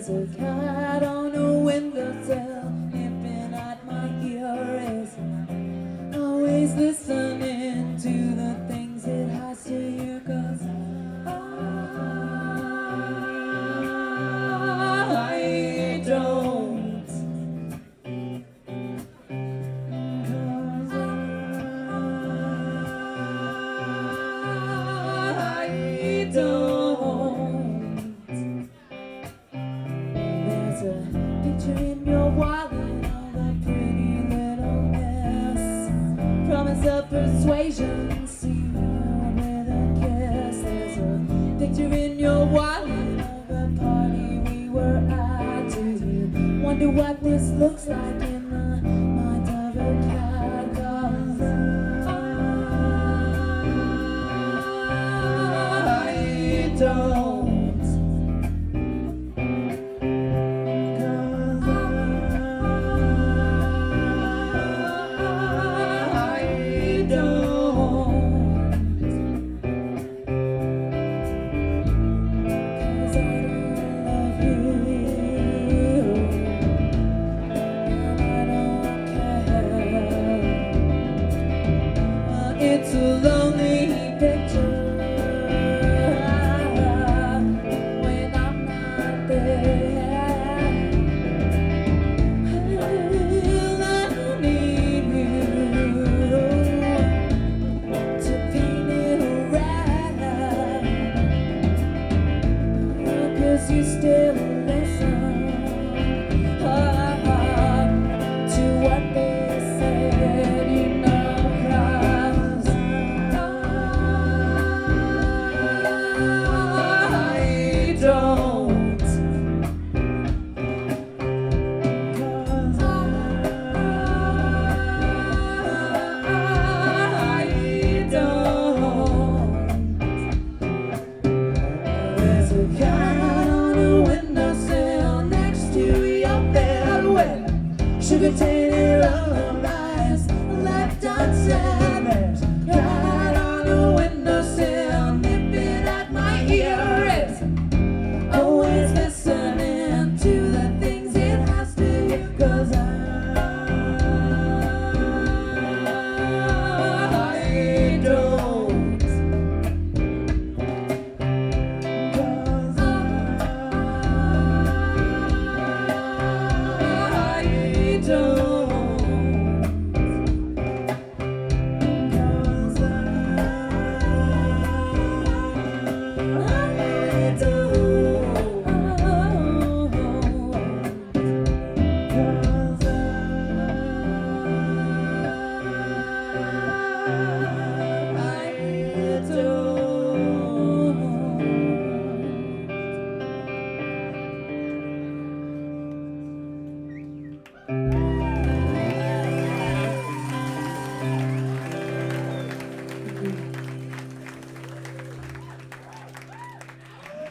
There's a cat on a windowsill, nipping at my ear. Is always listening to the things it has to hear, 'cause I don't. 'Cause I don't. There's a picture in your wallet of a pretty little miss. Promise of persuasion, sealed with a kiss. There's a picture in your wallet of a party we were at. Do you wonder what this looks like in the mind of a cat? 'Cause I don't. It's a lonely picture when I'm not there. Well, I need you to paint it red, 'cause you still listen to what they said, you know. Don't. 'Cause I don't. There's a cat on a windowsill next to your bed with sugar-tainted lullaby.